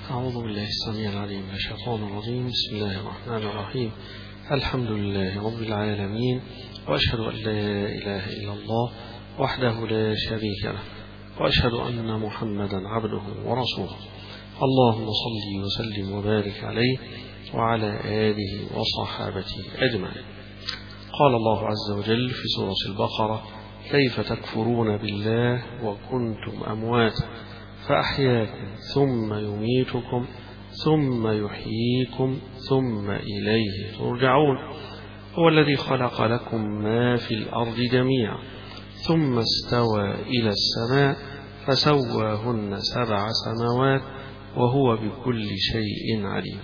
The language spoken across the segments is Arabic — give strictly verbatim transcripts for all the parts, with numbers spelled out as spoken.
أعوذ بالله السميع العليم من الشيطان الرجيم. بسم الله الرحمن الرحيم. الحمد لله رب العالمين، وأشهد أن لا إله إلا الله وحده لا شريك له، وأشهد أن محمدا عبده ورسوله. اللهم صل وسلم وبارك عليه وعلى آله وصحابته أجمعين. قال الله عز وجل في سورة البقرة: كيف تكفرون بالله وكنتم أمواتا فأحياكم ثم يميتكم ثم يحييكم ثم إليه ترجعون. هو الذي خلق لكم ما في الأرض جميعا ثم استوى إلى السماء فسواهن سبع سماوات وهو بكل شيء عليم.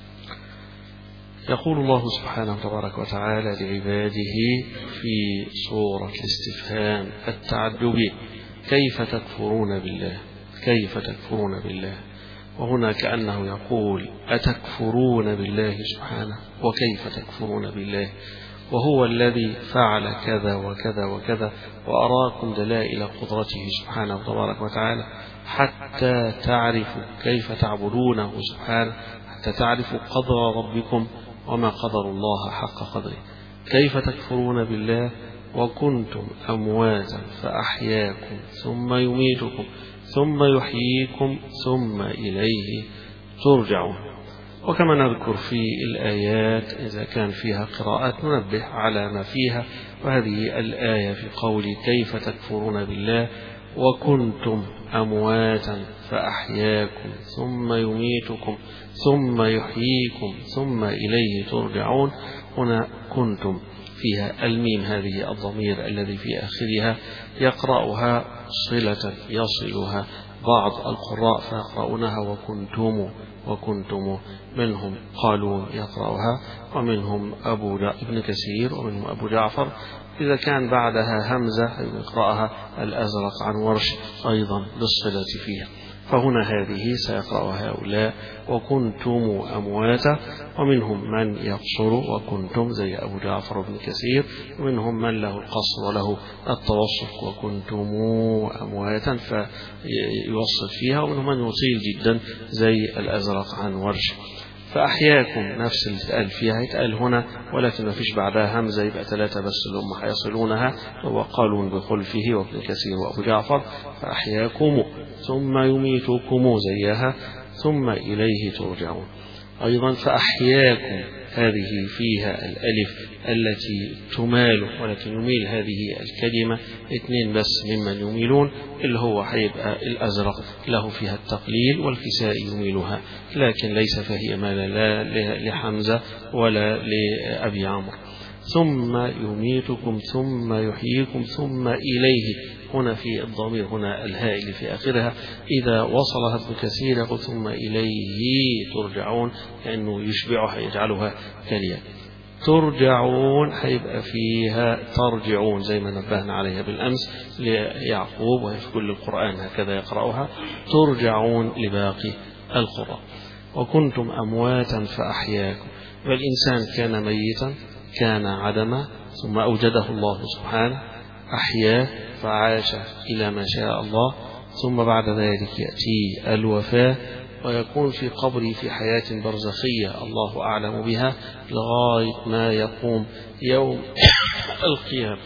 يقول الله سبحانه تبارك وتعالى لعباده في سورة الاستفهام التعجبي: كيف تكفرون بالله؟ كيف تكفرون بالله؟ وهنا كأنه يقول: أتكفرون بالله سبحانه؟ وكيف تكفرون بالله وهو الذي فعل كذا وكذا وكذا وأراكم دلائل قدرته سبحانه تبارك وتعالى حتى تعرفوا كيف تعبدونه سبحانه، حتى تعرفوا قدر ربكم وما قدر الله حق قدره. كيف تكفرون بالله وكنتم أمواتا فأحياكم ثم يميتكم ثم يحييكم ثم إليه ترجعون. وكما نذكر في الآيات إذا كان فيها قراءات ننبه على ما فيها، وهذه الآية في قول كيف تكفرون بالله وكنتم أمواتا فأحياكم ثم يميتكم ثم يحييكم ثم إليه ترجعون. هنا كنتم فيها الميم هذه الضمير الذي في آخرها يقرأها صلة يصلها بعض القراء فيقرؤونها وكنتم وكنتم، منهم قالون يقرأها ومنهم أبو ابن كثير ومنهم أبو جعفر. إذا كان بعدها همزة يقرأها الأزرق عن ورش أيضا بالصلة فيها. فهنا هذه سيقرأ هؤلاء وكنتم أمواتا، ومنهم من يقصر وكنتم زي أبو جعفر بن كثير، ومنهم من له القصر وله التوسط وكنتم أمواتا فيوسط فيها، ومنهم من يطيل جدا زي الأزرق عن ورش. فأحياكم نفس اللي اتقال فيها يتقال هنا، ولكن ما فيش بعدها همزة، يبقى ثلاثة بس اللي هم حيصلونها، هو قالون بخلفه وابن كثير وأبو جعفر. فأحياكم ثم يميتكم زيها ثم إليه ترجعون. أيضا فأحياكم هذه فيها الألف التي تمال، ولكن يميل هذه الكلمة اثنين بس ممن يميلون، اللي هو هيبقى الأزرق له فيها التقليل والكساء يميلها، لكن ليس فهي مال لا لحمزة ولا لأبي عمرو. ثم يميتكم ثم يحييكم ثم إليه، هنا في الضمير هنا الهاء اللي في آخرها إذا وصلها ابن كثير يقول ثم إليه ترجعون، لأنه يشبعها يجعلها كالياء. ترجعون هيبقى فيها ترجعون زي ما نبهنا عليها بالأمس ليعقوب، وهي في كل القرآن هكذا يقرأها ترجعون لباقي القرآن. وكنتم أمواتا فأحياكم، والإنسان كان ميتا كان عدما ثم أوجده الله سبحانه أحياه فعاش إلى ما شاء الله، ثم بعد ذلك يأتي الوفاة ويكون في قبره في حياة برزخية الله أعلم بها لغاية ما يقوم يوم القيامة.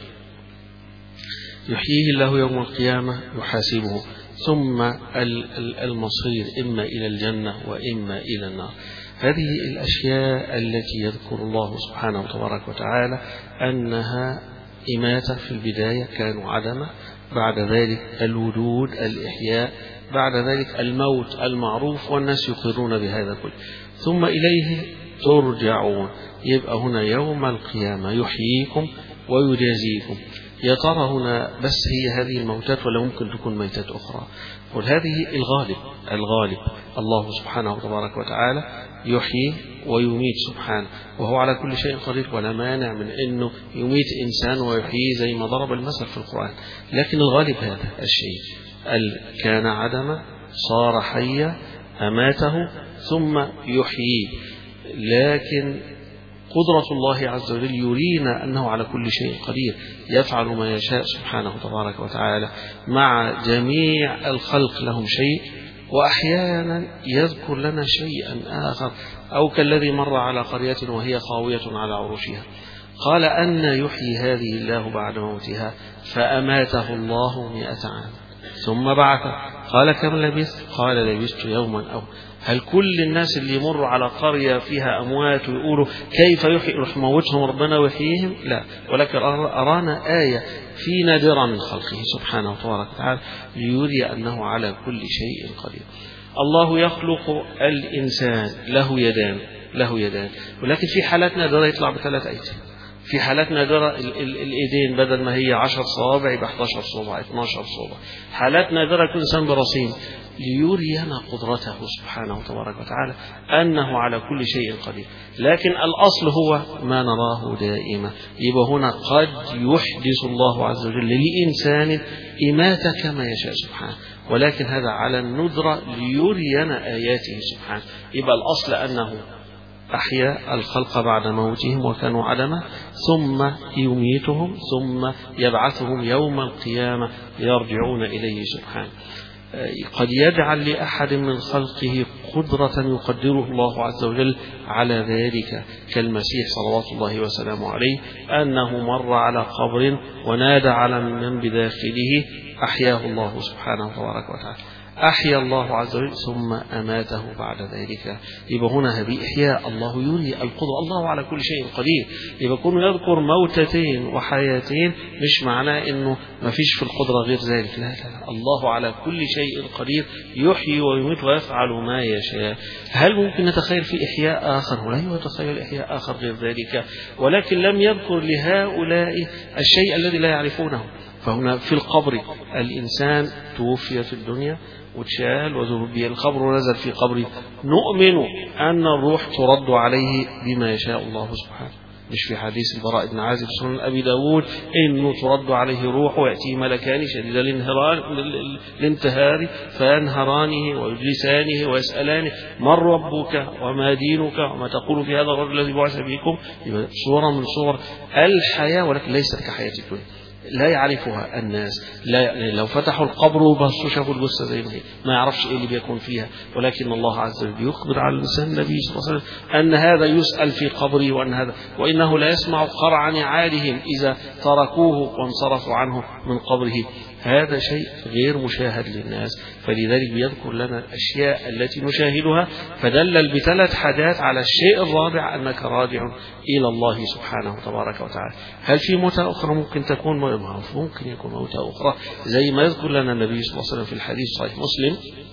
يحييه الله يوم القيامة يحاسبه، ثم المصير إما إلى الجنة وإما إلى النار. هذه الأشياء التي يذكر الله سبحانه وتبارك وتعالى أنها إماتة في البداية كانوا عدمة، بعد ذلك الوجود الإحياء، بعد ذلك الموت المعروف والناس يقرون بهذا كله، ثم إليه ترجعون. يبقى هنا يوم القيامة يحييكم ويجازيكم. يا ترى هنا بس هي هذه الموتات ولا ممكن تكون ميتات أخرى؟ وهذه الغالب الغالب الله سبحانه وتبارك وتعالى يحيي ويميت سبحانه، وهو على كل شيء قدير، ولا مانع من أنه يميت إنسان ويحيي زي ما ضرب المثل في القرآن. لكن الغالب هذا الشيء، كان عدما صار حيا أماته ثم يحييه. لكن قدرة الله عز وجل يرينا أنه على كل شيء قدير، يفعل ما يشاء سبحانه تبارك وتعالى مع جميع الخلق لهم شيء وأحيانا يذكر لنا شيئا آخر، أو كالذي مر على قرية وهي خاوية على عروشها قال أن يحيي هذه الله بعد موتها فأماته الله مئة عام ثم بعثه قال كم لبثت؟ قال لبثت يوما أو. هل كل الناس اللي يمروا على قرية فيها أموات ويقولوا كيف يحيي يروح موتهم ربنا ويحييهم؟ لا، ولكن أرانا آية في نادرة من خلقه سبحانه وتبارك وتعالى ليري أنه على كل شيء قدير. الله يخلق الإنسان له يدان له يدان ولكن في حالات نادرة يطلع بثلاث أيدي، في حالات نادرة الإيدين بدل ما هي عشر صوابع يبقى احد عشر صوبع اثني عشر صوبع، حالات نادرة يكون إنسان برصين ليرينا قدرته سبحانه وتبارك وتعالى أنه على كل شيء قدير. لكن الأصل هو ما نراه دائما. يبقى هنا قد يحدث الله عز وجل لإنسان إماتة كما يشاء سبحانه، ولكن هذا على الندرة ليرينا آياته سبحانه. يبقى الأصل أنه أحيا الخلق بعد موتهم وكانوا عدما ثم يميتهم ثم يبعثهم يوم القيامة يرجعون إليه سبحانه. قد يجعل لأحد من خلقه قدرة يقدره الله عز وجل على ذلك كالمسيح صلوات الله وسلامه عليه أنه مر على قبر ونادى على من بداخله أحياه الله سبحانه وتبارك وتعالى، أحيا الله عز وجل ثم أماته بعد ذلك. يبقى هنا هذه إحياء الله يري القدرة، الله على كل شيء قدير. يبقى كونه يذكر موتتين وحياتين مش معناه إنه ما فيش في القدرة غير ذلك، لا لا، الله على كل شيء قدير يحيي ويميت ويفعل ما يشاء. هل ممكن نتخيل في إحياء آخر؟ ولا يتخيل إحياء آخر غير ذلك، ولكن لم يذكر لهؤلاء الشيء الذي لا يعرفونه. فهنا في القبر الإنسان توفي في الدنيا وتشال وذهب به القبر ونزل في قبره، نؤمن أن الروح ترد عليه بما يشاء الله سبحانه. مش في حديث البراء بن عازب سنن أبي داود إنه ترد عليه روح ويأتي ملكان شديد الانتهار فينهرانه ويجلسانه ويسألانه من ربك وما دينك وما تقول في هذا الرجل الذي بعث بكم. صورة من صور الحياة ولكن ليست كحياة الدنيا، لا يعرفها الناس. لا يعني لو فتحوا القبر وبصوا شافوا الجثة زي ما هي ما يعرفش ايه اللي بيكون فيها، ولكن الله عز وجل يخبر على الإنسان النبي صلى الله عليه وسلم أن هذا يسأل في قبره وأن هذا وإنه لا يسمع قرع نعالهم إذا تركوه وانصرفوا عنه من قبره. هذا شيء غير مشاهد للناس، فلذلك بيذكر لنا الأشياء التي نشاهدها، فدلل بثلاث حاجات على الشيء الرابع أنك راجع إلى الله سبحانه وتبارك وتعالى. هل في موتة أخرى ممكن تكون؟ ممكن يكون موتة أخرى زي ما يذكر لنا النبي صلى الله عليه وسلم في الحديث صحيح مسلم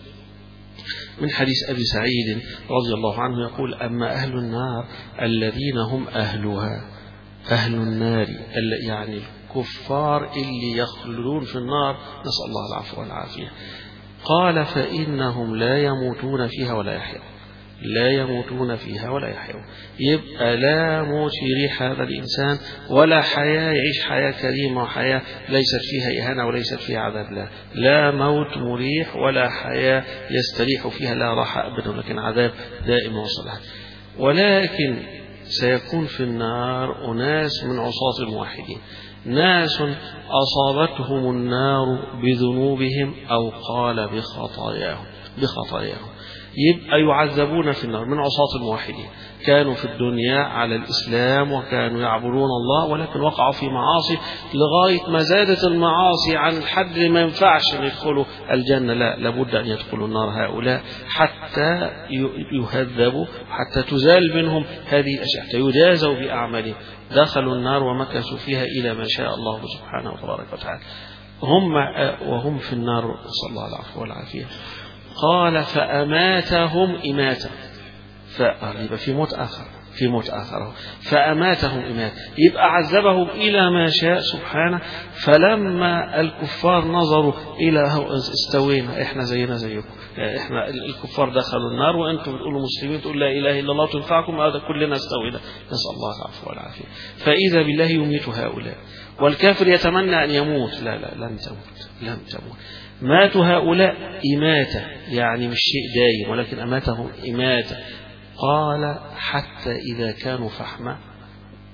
من حديث أبي سعيد رضي الله عنه يقول أما أهل النار الذين هم أهلها، أهل النار يعني الكفار اللي يخلدون في النار نسأل الله العفو والعافية، قال فإنهم لا يموتون فيها ولا يحيون، لا يموتون فيها ولا يحيون. يبقى لا موت يريح هذا الإنسان ولا حياة يعيش حياة كريمة وحياة ليست فيها إهانة وليست فيها عذاب، لا لا موت مريح ولا حياة يستريح فيها لا راحة أبدا لكن عذاب دائم وصلها. ولكن سيكون في النار أناس من عصاة الموحدين، ناس أصابتهم النار بذنوبهم أو قال بخطاياهم بخطاياهم يبقى يعذبون في النار من عصاة الموحدين، كانوا في الدنيا على الإسلام وكانوا يعبدون الله ولكن وقعوا في معاصي لغاية ما زادت المعاصي عن الحد ما ينفعش يدخلوا الجنة، لا لابد أن يدخلوا النار هؤلاء حتى يهذبوا حتى تزال منهم هذه الأشياء حتى يجازوا بأعمالهم. دخلوا النار ومكثوا فيها إلى ما شاء الله سبحانه وتبارك وتعالى. هم وهم في النار صلى الله العفو والعافية. قال فأماتهم إماتة، فيبقى في موت آخر في موت آخر فأماتهم إماتة، يبقى عذبهم إلى ما شاء سبحانه. فلما الكفار نظروا إلى استوينا إحنا زينا زيكم، يعني إحنا الكفار دخلوا النار وأنتم بتقولوا مسلمين تقول لا إله إلا الله تنفعكم، هذا كلنا استوينا نسأل الله العفو والعافية. فإذا بالله يميت هؤلاء والكافر يتمنى أن يموت، لا لا لن تموت لن تموت. ماتوا هؤلاء إماتة يعني مش شيء دايم ولكن أماتهم إماتة. قال حتى إذا كانوا فحما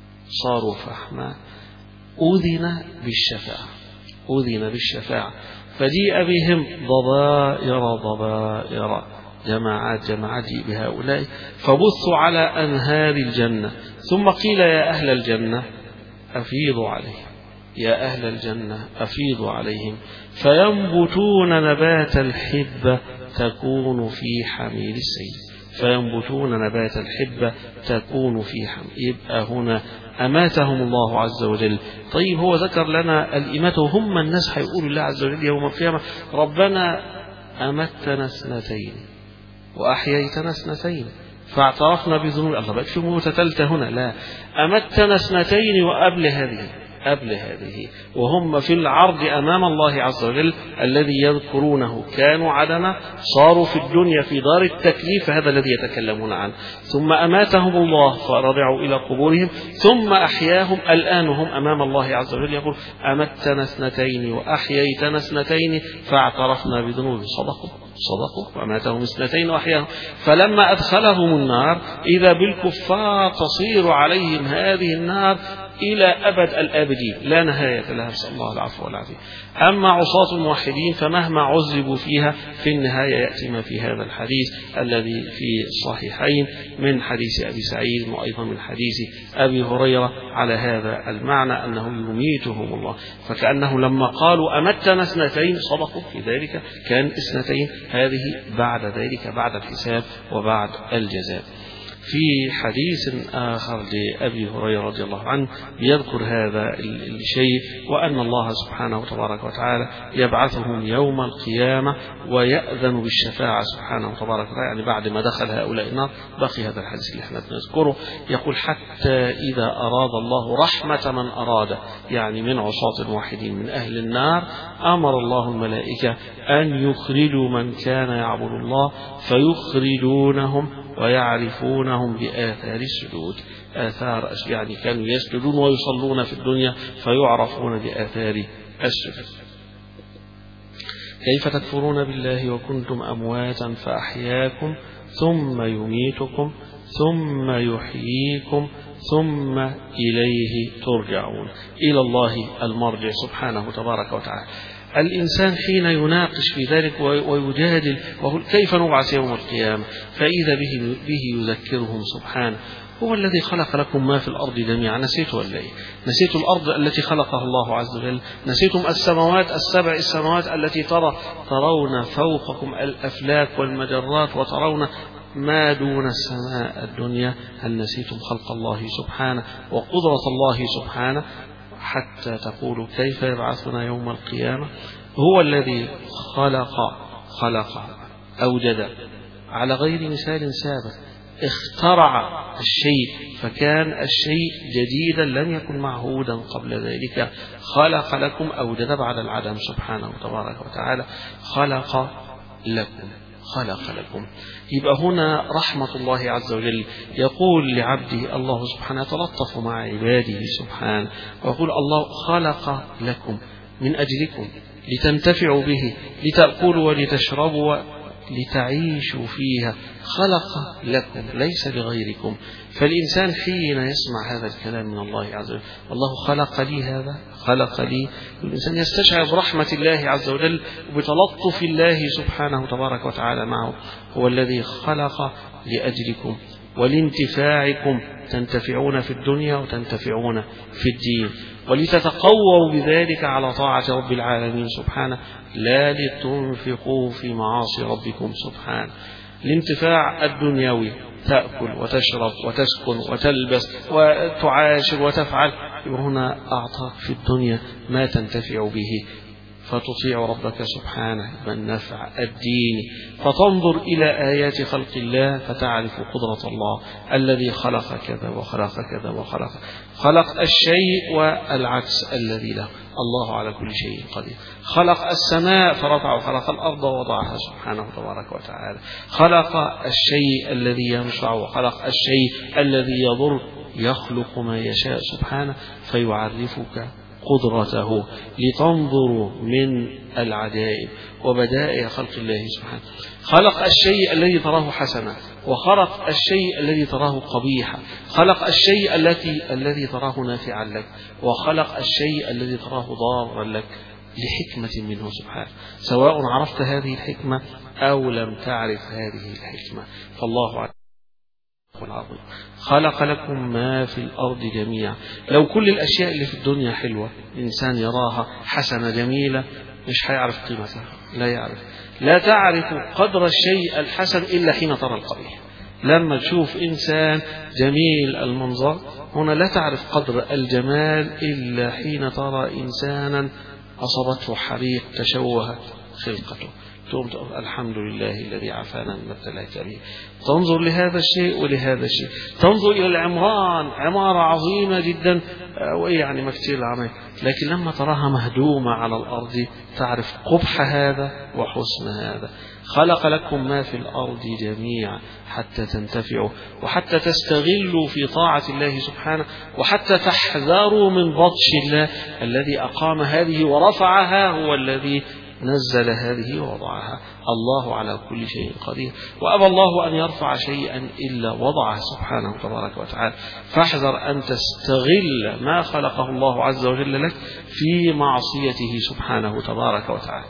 صاروا فحما أذن بالشفاعة أذن بالشفاعة فجيء بهم ضبائر ضبائر، جماعات جماعات جيء بهؤلاء فبثوا على أنهار الجنة، ثم قيل يا أهل الجنة أفيضوا عليهم، يا أهل الجنة أفيضوا عليهم، فينبتون نبات الحبة تكون في حميل السيل، فينبتون نبات الحبة تكون في حميل. يبقى هنا أماتهم الله عز وجل. طيب هو ذكر لنا الإماتة، هم الناس هيقولوا الله عز وجل يوم القيامة ربنا أمتنا اثنتين وأحييتنا اثنتين فاعترفنا بذنوب. الله بقى في موتة ثالثة هنا، لا، أمتنا اثنتين وقبل هذه قبل هذه وهم في العرض أمام الله عز وجل الذي يذكرونه، كانوا عدما صاروا في الدنيا في دار التكليف، هذا الذي يتكلمون عنه، ثم أماتهم الله فرجعوا إلى قبورهم، ثم أحياهم الآن هم أمام الله عز وجل يقول أمتنا اثنتين وأحييتنا اثنتين فاعترفنا بذنوبهم. صدقوا صدقوا وأماتهم اثنتين وأحياهم. فلما أدخلهم النار إذا بالكفار تصير عليهم هذه النار إلى أبد الآبدين لا نهاية لها، نسأل الله العفو والعافية. أما عصاة الموحدين فمهما عذبوا فيها في النهاية يأتي ما في هذا الحديث الذي في الصحيحين من حديث أبي سعيد وأيضا من حديث أبي هريرة على هذا المعنى أنه يميتهم الله. فكأنه لما قالوا أمتنا اثنتين صدقوا في ذلك، كان اثنتين هذه بعد ذلك بعد الحساب وبعد الجزاء. في حديث آخر لأبي هريرة رضي الله عنه يذكر هذا الشيء، وأن الله سبحانه تبارك وتعالى يبعثهم يوم القيامة ويأذن بالشفاعة سبحانه تبارك وتعالى، يعني بعد ما دخل هؤلاء النار. بقي هذا الحديث اللي احنا بنذكره، يقول حتى إذا أراد الله رحمة من أراد، يعني من عصاة الموحدين من أهل النار، أمر الله الملائكة أن يخرجوا من كان يعبد الله فيخرجونهم ويعرفونهم بآثار السجود. آثار يعني كانوا يسجدون ويصلون في الدنيا فيعرفون بآثار السجود. كيف تكفرون بالله وكنتم أمواتا فأحياكم ثم يميتكم ثم يحييكم ثم إليه ترجعون. إلى الله المرجع سبحانه تبارك وتعالى. الإنسان حين يناقش في ذلك ويجادل ويقول كيف نبعث يوم القيامة، فإذا به, به يذكرهم سبحانه هو الذي خلق لكم ما في الأرض جميعا. نسيتوا ولا إيه؟ نسيتوا الأرض التي خلقها الله عز وجل؟ نسيتم السماوات السبع السماوات التي ترى ترون فوقكم الأفلاك والمجرات وترون ما دون السماء الدنيا؟ هل نسيتم خلق الله سبحانه وقدرة الله سبحانه حتى تقولوا كيف يبعثنا يوم القيامة؟ هو الذي خلق خلق أوجد على غير مثال سابق، اخترع الشيء فكان الشيء جديدا لم يكن معهودا قبل ذلك، خلق لكم أوجد بعد العدم سبحانه تبارك وتعالى، خلق لكم خلق لكم. يبقى هنا رحمة الله عز وجل، يقول لعبده الله سبحانه يتلطف مع عباده سبحانه ويقول الله خلق لكم من أجلكم لتنتفعوا به، لتأكلوا ولتشربوا لتعيشوا فيها، خلق لكم ليس لغيركم. فالإنسان حين يسمع هذا الكلام من الله عز وجل، الله خلق لي هذا، خلق لي، الإنسان يستشعر برحمة الله عز وجل وبتلطف الله سبحانه تبارك وتعالى معه. هو الذي خلق لأجلكم ولانتفاعكم، تنتفعون في الدنيا وتنتفعون في الدين، ولتتقووا بذلك على طاعة رب العالمين سبحانه، لا لتنفقوا في معاصي ربكم سبحانه. الانتفاع الدنيوي تأكل وتشرب وتسكن وتلبس وتعاشر وتفعل، هنا أعطاك في الدنيا ما تنتفع به فتطيع ربك سبحانه بالنفع الديني، فتنظر إلى آيات خلق الله فتعرف قدرة الله الذي خلق كذا وخلق كذا وخلق خلق الشيء والعكس الذي له، الله على كل شيء قدير. خلق السماء فرفع وخلق الأرض ووضعها سبحانه تبارك وتعالى. خلق الشيء الذي ينفع وخلق الشيء الذي يضر، يخلق ما يشاء سبحانه فيعرفك قدرته لتنظروا من العجائب وبدائع خلق الله سبحانه. خلق الشيء الذي تراه حسنا وخلق الشيء الذي تراه قبيحا، خلق الشيء الذي الذي تراه نافعا لك وخلق الشيء الذي تراه ضارا لك. لحكمة منه سبحانه، سواء عرفت هذه الحكمة أو لم تعرف هذه الحكمة. فالله العظيم خلق لكم ما في الأرض جميعا. لو كل الأشياء اللي في الدنيا حلوة الإنسان يراها حسنة جميلة مش هيعرف قيمتها، لا يعرف، لا تعرف قدر الشيء الحسن إلا حين ترى القبيح. لما تشوف إنسان جميل المنظر هنا لا تعرف قدر الجمال إلا حين ترى إنسانا أصابته حريق تشوهت خلقته، تقوم تقول الحمد لله الذي عافانا مما ابتلاك به. تنظر لهذا الشيء ولهذا الشيء، تنظر إلى العمران، عمارة عظيمة جدا وإيه يعني ما كتير العمل، لكن لما تراها مهدومة على الأرض تعرف قبح هذا وحسن هذا. خلق لكم ما في الأرض جميعا حتى تنتفعوا وحتى تستغلوا في طاعة الله سبحانه، وحتى تحذروا من بطش الله الذي أقام هذه ورفعها، هو الذي نزل هذه ووضعها. الله على كل شيء قدير، وأبى الله أن يرفع شيئا إلا وضعه سبحانه تبارك وتعالى. فاحذر أن تستغل ما خلقه الله عز وجل لك في معصيته سبحانه تبارك وتعالى.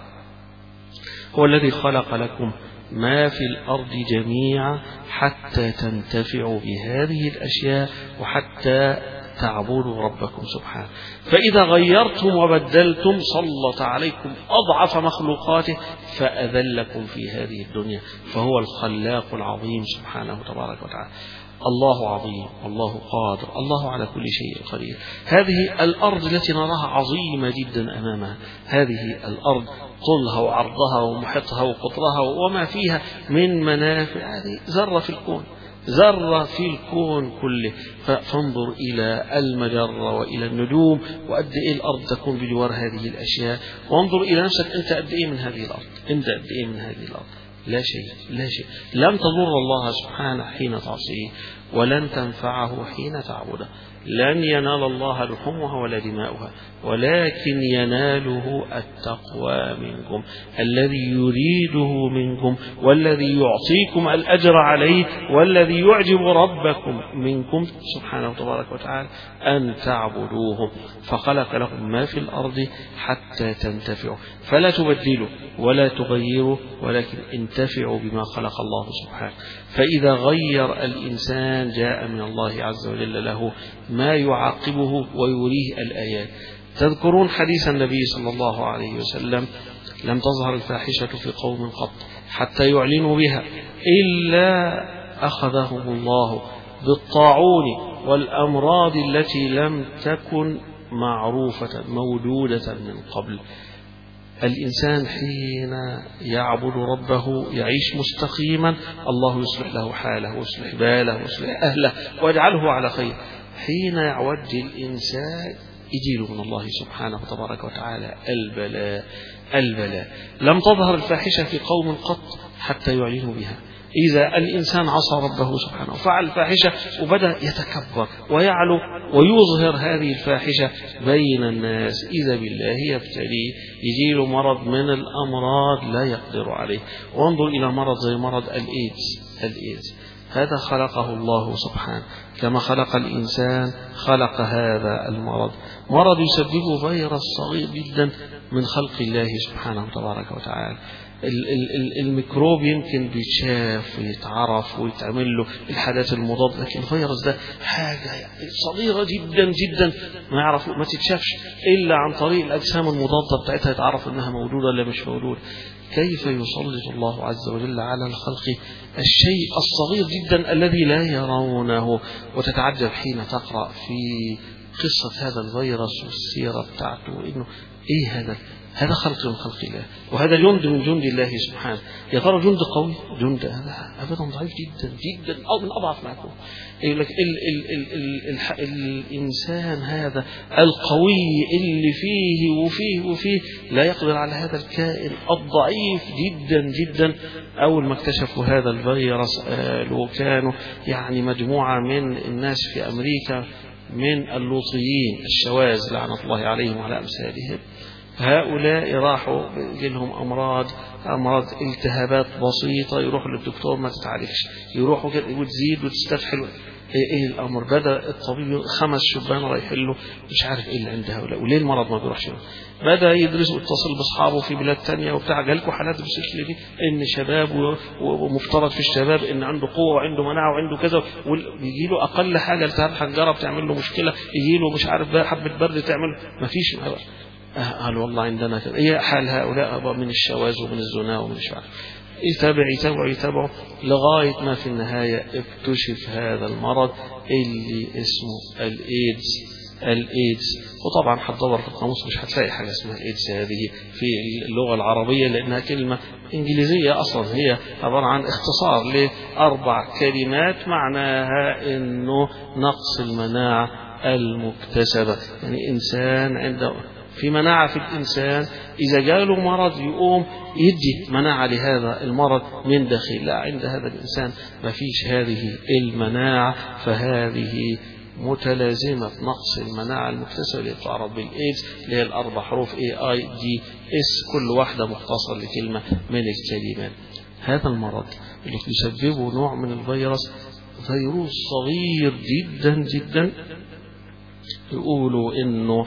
هو الذي خلق لكم ما في الأرض جميعا حتى تنتفعوا بهذه الأشياء وحتى تعبدوا ربكم سبحانه. فإذا غيرتم وبدلتم سلط عليكم أضعف مخلوقاته فأذلكم في هذه الدنيا، فهو الخلاق العظيم سبحانه تبارك وتعالى. الله عظيم، الله قادر، الله على كل شيء قدير. هذه الأرض التي نراها عظيمة جدا أمامها، هذه الأرض طولها وعرضها ومحيطها وقطرها وما فيها من منافع، هذه ذرة في الكون، ذرة في الكون كله. فانظر إلى المجرة وإلى النجوم وقد إيه الأرض تكون بجوار هذه الأشياء، وانظر إلى نفسك أنت قد إيه من هذه الأرض، أنت قد إيه من هذه الأرض. لا شيء، لا شيء. لن تضر الله سبحانه حين تعصيه، ولن تنفعه حين تعبده. لن ينال الله لحومها ولا دماؤها، ولكن يناله التقوى منكم، الذي يريده منكم والذي يعطيكم الأجر عليه والذي يعجب ربكم منكم سبحانه تبارك وتعالى أن تعبدوه. فخلق لكم ما في الأرض حتى تنتفعوا، فلا تبدلوا ولا تغيروا، ولكن انتفعوا بما خلق الله سبحانه. فإذا غير الإنسان جاء من الله عز وجل له ما يعاقبه ويريه الآيات. تذكرون حديث النبي صلى الله عليه وسلم: لم تظهر الفاحشة في قوم قط حتى يعلنوا بها إلا أخذهم الله بالطاعون والأمراض التي لم تكن معروفة موجودة من قبل. الإنسان حين يعبد ربه يعيش مستقيما، الله يصلح له حاله ويصلح باله ويصلح أهله ويجعله على خير. حين يعود الإنسان يجيله من الله سبحانه تبارك وتعالى البلاء البلاء. لم تظهر الفاحشة في قوم قط حتى يعلنوا بها. إذا الإنسان عصى ربه سبحانه وفعل الفاحشة وبدأ يتكبر ويعلو ويظهر هذه الفاحشة بين الناس، إذا بالله يبتليه، يجيله مرض من الأمراض لا يقدر عليه. وانظر إلى مرض زي مرض الإيدز. الإيدز هذا خلقه الله سبحانه، كما خلق الإنسان خلق هذا المرض. مرض يسببه فيروس صغير جدا من خلق الله سبحانه تبارك وتعالى. الميكروب يمكن بيتشاف ويتعرف ويتعمل له الحاجات المضادة، لكن الفيروس ده حاجة يعني صغيرة جدا جدا ما يعرف ما تتشافش إلا عن طريق الأجسام المضادة بتاعتها يتعرف أنها موجودة ولا مش موجودة. كيف يسلط الله عز وجل على الخلق الشيء الصغير جدا الذي لا يرونه؟ وتتعجب حين تقرأ في قصة هذا الفيروس والسيرة بتاعته إنه إيه هذا؟ هذا خلق من خلق الله، وهذا جند من جند الله سبحانه. يا ترى جند قوي؟ جند هذا أبدا ضعيف جدا جدا، أو من أضعف ما يكون. يقول لك ال ال ال ال الإنسان هذا القوي اللي فيه وفيه وفيه لا يقدر على هذا الكائن الضعيف جدا جدا. أول ما اكتشفوا هذا الفيروس قالوا كانوا يعني مجموعة من الناس في أمريكا من اللوطيين الشواذ لعنة الله عليهم وعلى أمثالهم، هؤلاء راحوا لهم أمراض أمراض التهابات بسيطة، يروحوا للدكتور ما تتعالجش، يروحوا كده وتزيد وتستفحل. ايه, إيه الامر؟ بدا الطبيب خمس شبان رايحين له مش عارف ايه اللي عند هؤلاء وليه المرض ما بيروحش له. بدا يدرس ويتصل باصحابه في بلاد ثانيه وبتاع، جالكوا حالات بالشكل دي ان شباب ومفترض في الشباب ان عنده قوه وعنده مناعه وعنده كذا، ويجي له اقل حاجه التهاب حنجره بتعمل له مشكله، يجي له مش عارف بقى حبه برد تعمل ما فيش. قال والله عندنا كذا. ايه حال هؤلاء من الشواذ ومن الزنا ومن مش عارف. يتابع يتابع يتابع لغاية ما في النهاية اكتشف هذا المرض اللي اسمه الإيدز. الإيدز وطبعا هتدور في القاموس مش هتلاقي حاجة اسمها الإيدز هذه في اللغة العربية، لأنها كلمة إنجليزية أصلا، هي عبارة عن اختصار لأربع كلمات معناها إنه نقص المناعة المكتسبة. يعني إنسان عنده في مناعة في الإنسان، إذا جاله مرض يقوم يدي مناعة لهذا المرض من داخل. لا، عند هذا الإنسان ما فيش هذه المناعة، فهذه متلازمة نقص المناعة المكتسبة اللي تعرف بالإيدز، اللي هي الأربع حروف اي اي دي اس، كل واحدة مختصر لكلمة من الكلمات. هذا المرض اللي يسببه نوع من الفيروس، فيروس صغير جدا جدا، يقولوا انه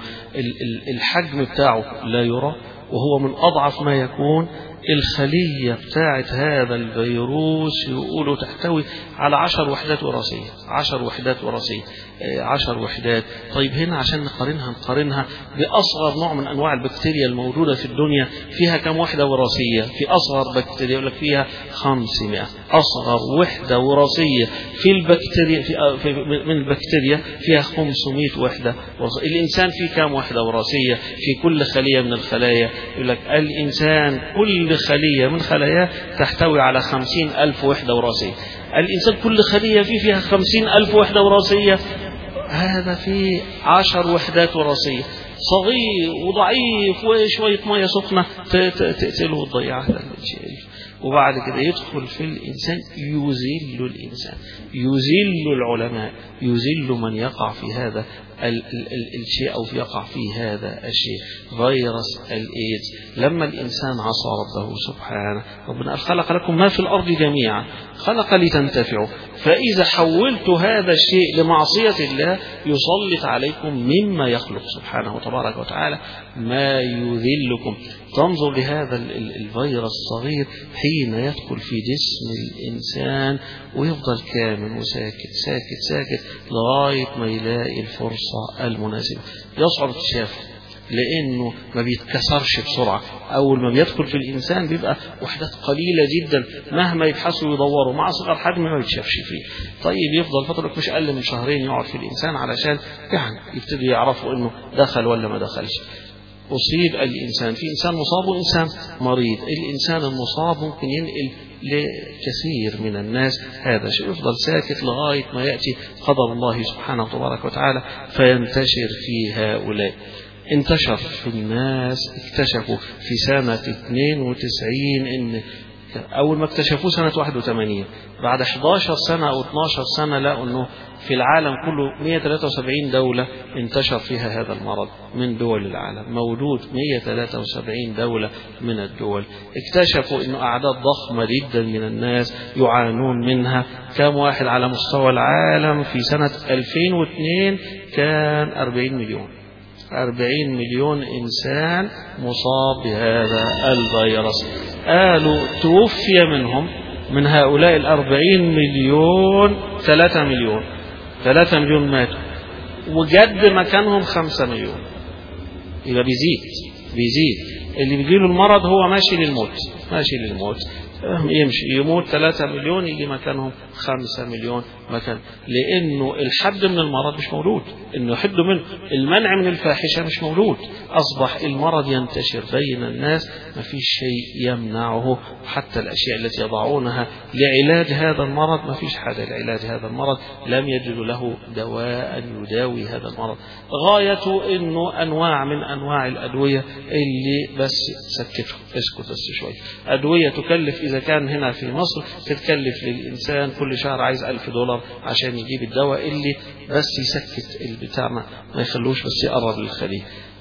الحجم بتاعه لا يرى، وهو من اضعف ما يكون. الخلية بتاعت هذا الفيروس يقولوا تحتوي على عشر وحدات وراثية، عشر وحدات وراثية، عشر وحدات. طيب هنا عشان نقارنها نقارنها بأصغر نوع من أنواع البكتيريا الموجودة في الدنيا، فيها كم وحدة وراثية؟ في أصغر بكتيريا يقول لك فيها خمسمائة. أصغر وحدة وراثية في البكتيريا في في من البكتيريا فيها خمسمائة وحدة وراثية. الإنسان فيه كم وحدة وراثية في كل خلية من الخلايا؟ يقول لك الإنسان كل خلية من خلاياه تحتوي على خمسين ألف وحدة وراثية. الإنسان كل خلية فيه فيها خمسين ألف وحدة وراثية، هذا فيه عشر وحدات وراثية، صغير وضعيف وشوية مية سخنة تقتله وتضيع هذا الشيء. وبعد كده يدخل في الإنسان يذل الإنسان، يذل العلماء، يذل من يقع في هذا ال ال ال الشيء أو يقع في هذا الشيء. فيروس الإيدز لما الإنسان عصى ربه سبحانه، ربنا خلق لكم ما في الأرض جميعا، خلق لتنتفعوا، فإذا حولت هذا الشيء لمعصية الله يسلط عليكم مما يخلق سبحانه وتبارك وتعالى ما يذلكم. تنظر لهذا الفيروس الصغير حين يدخل في جسم الإنسان ويفضل كامل وساكت ساكت ساكت لغاية ما يلاقي الفرصة المناسبة. يصعب اكتشافه لأنه ما بيتكسرش بسرعة. أول ما بيدخل في الإنسان بيبقى وحدات قليلة جدا، مهما يبحثوا ويدوروا مع صغر حجم ما يتشافش فيه. طيب يفضل فترة مش أقل من شهرين يقعد في الإنسان علشان يعني يبتدوا يعرفوا إنه دخل ولا ما دخلش. أصيب الإنسان، في إنسان مصاب وإنسان مريض. الإنسان المصاب ممكن ينقل لكثير من الناس هذا الشيء، يفضل ساكت لغاية ما يأتي قدر الله سبحانه وتبارك وتعالى فينتشر في هؤلاء. انتشر في الناس، اكتشفوا في سنة اثنين وتسعين إن أول ما اكتشفوه سنة واحد وثمانين، بعد إحدى عشرة سنة أو اثنتي عشرة سنة لقوا أنه في العالم كله مئة وثلاثة وسبعين دولة انتشر فيها هذا المرض من دول العالم، موجود مئة وثلاثة وسبعين دولة من الدول. اكتشفوا أنه أعداد ضخمة جدا من الناس يعانون منها. كم واحد على مستوى العالم في سنة ألفين واثنين كان أربعين مليون، أربعين مليون إنسان مصاب بهذا الفيروس. قالوا توفي منهم من هؤلاء الأربعين مليون ثلاثة مليون، ثلاثة مليون ماتوا، وجد مكانهم خمسة مليون. يبقى بيزيد بيزيد اللي بيجيله المرض هو ماشي للموت، ماشي للموت، يمشي يموت ثلاثة مليون يجي مكانهم خمسة مليون مكان، لأنه الحد من المرض مش موجود، إنه يحد منه المنع من الفاحشة مش موجود. أصبح المرض ينتشر بين الناس، ما فيش شيء يمنعه. حتى الأشياء التي يضعونها لعلاج هذا المرض ما فيش حاجة لعلاج هذا المرض، لم يجدوا له دواء يداوي هذا المرض. غايته إنه أنواع من أنواع الأدوية اللي بس سكته، اسكت بس شوي. أدوية تكلف إذا كان هنا في مصر تتكلف للإنسان كل شهر عايز ألف دولار عشان يجيب الدواء اللي بس يسكت البتاع، ما يخلوش بس يقرب للخلية.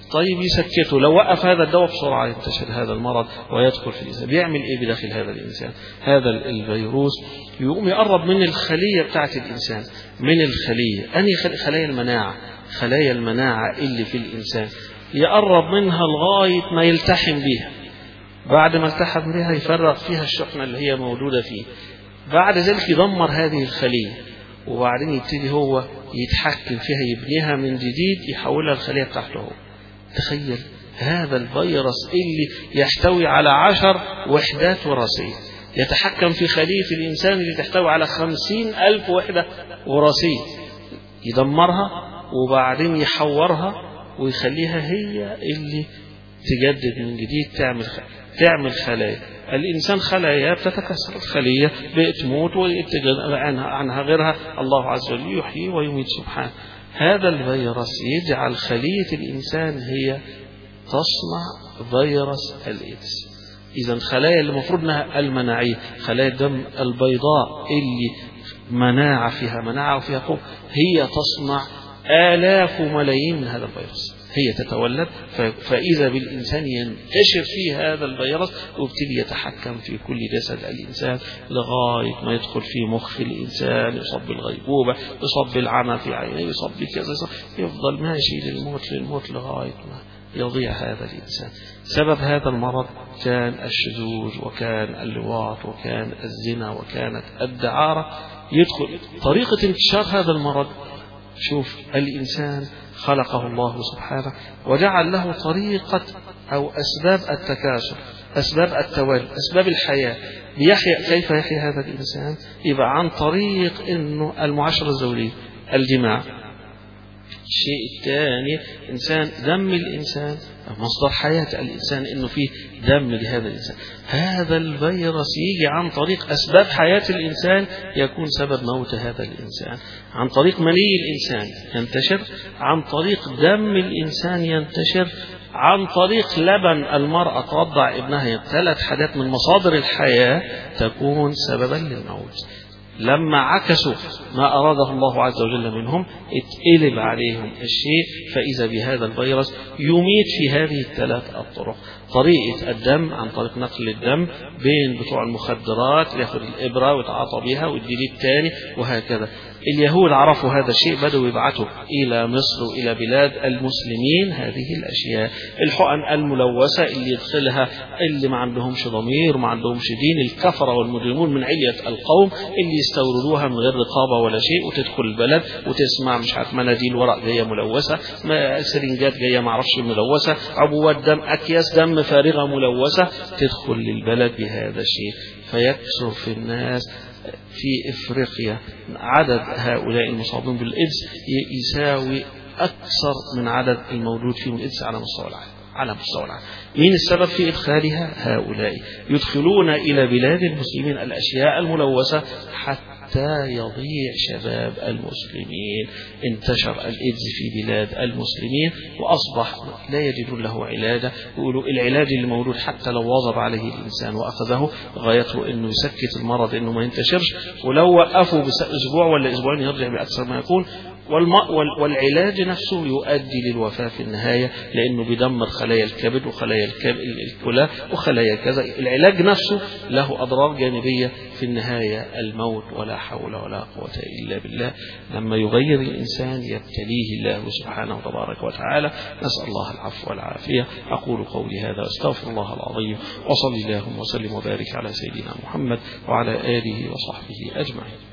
طيب يسكته، لو وقف هذا الدواء بسرعة ينتشر هذا المرض ويدخل في الإنسان. بيعمل إيه بداخل هذا الإنسان؟ هذا الفيروس يقوم يقرب من الخلية بتاعة الإنسان، من الخلية أنهي خلايا المناعة، خلايا المناعة اللي في الإنسان، يقرب منها لغاية ما يلتحم بها. بعد ما التحم بها يفرغ فيها الشحنة اللي هي موجودة فيه، بعد ذلك يدمر هذه الخلية، وبعدين يبتدي هو يتحكم فيها، يبنيها من جديد، يحولها الخلية بتاعته هو. تخيل هذا الفيروس اللي يحتوي على عشر وحدات وراثية يتحكم في خلية الإنسان اللي تحتوي على خمسين ألف وحدة وراثية، يدمرها وبعدين يحورها ويخليها هي اللي تجدد من جديد، تعمل تعمل خلايا. الإنسان خلايا بتتكسر، الخلية بتموت ويتجد عنها غيرها، الله عز وجل يحيي ويميت سبحانه. هذا الفيروس يجعل خلية الإنسان هي تصنع فيروس الإيدز. إذا الخلايا اللي المفروض أنها المناعية، خلايا الدم البيضاء اللي مناعة فيها مناعة وفيها قوة، هي تصنع آلاف وملايين من هذا الفيروس، هي تتولد. فإذا بالإنسان ينتشر فيه هذا الفيروس ويبتدي يتحكم في كل جسد الإنسان لغاية ما يدخل في مخ الإنسان، يصاب بالغيبوبة، يصاب بالعمى في عينيه، يصاب بكذا، يفضل ماشي للموت للموت لغاية ما يضيع هذا الإنسان. سبب هذا المرض كان الشذوذ، وكان اللواط، وكان الزنا، وكانت الدعارة. يدخل طريقة انتشار هذا المرض، شوف الإنسان خلقه الله سبحانه وجعل له طريقة أو أسباب التكاثر، أسباب التوالد، أسباب الحياة. بيحيا كيف يحيا هذا الإنسان؟ يبقى عن طريق إنه المعاشرة الزوجية، الجماع. الشيء الثاني إنسان دم الإنسان مصدر حياة الإنسان، إنه فيه دم لهذا الإنسان. هذا الفيروس يجي عن طريق أسباب حياة الإنسان، يكون سبب موت هذا الإنسان. عن طريق مني الإنسان ينتشر، عن طريق دم الإنسان ينتشر، عن طريق لبن المرأة ترضع ابنها. ثلاث حاجات من مصادر الحياة تكون سببا للموت. لما عكسوا ما أراده الله عز وجل منهم اتقلب عليهم الشيء، فإذا بهذا الفيروس يميت في هذه الثلاث الطرق. طريقة الدم عن طريق نقل الدم بين بتوع المخدرات، ياخذ الإبرة ويتعاطى بها ويدي الثاني، وهكذا. اليهود عرفوا هذا الشيء، بدأوا يبعثوا إلى مصر وإلى بلاد المسلمين هذه الأشياء. الحقن الملوثة اللي يدخلها اللي ما عندهمش ضمير وما عندهمش دين، الكفرة والمجرمون من علية القوم اللي يستوردوها من غير رقابة ولا شيء، وتدخل البلد وتسمع مش عارف مناديل ورق جاية ملوثة، سرنجات جاية ما عرفش ملوثة، عبوات دم، أكياس دم فارغة ملوثة، تدخل للبلد بهذا الشيء. فيكثر في الناس. في إفريقيا عدد هؤلاء المصابين بالإيدز يساوي أكثر من عدد الموجود فيهم الإيدز على مستوى العالم. على مستوى العالم. مين السبب في إدخالها؟ هؤلاء يدخلون إلى بلاد المسلمين الأشياء الملوثة حتى يضيع شباب المسلمين. انتشر الإيدز في بلاد المسلمين وأصبح لا يجدون له علاجا، يقولوا العلاج اللي موجود حتى لو واظب عليه الإنسان وأخذه غايته إنه يسكت المرض إنه ما ينتشرش، ولو وقفوا بأسبوع ولا أسبوعين يرجع بأكثر ما يكون. والعلاج نفسه يؤدي للوفاة في النهاية، لأنه بيدمر خلايا الكبد وخلايا الكلى وخلايا كذا. العلاج نفسه له أضرار جانبية في النهاية، الموت. ولا حول ولا قوة إلا بالله. لما يغير الإنسان يبتليه الله سبحانه وتبارك وتعالى. نسأل الله العفو والعافية. أقول قولي هذا واستغفر الله العظيم، وصلي اللهم وسلم وبارك على سيدنا محمد وعلى آله وصحبه أجمعين.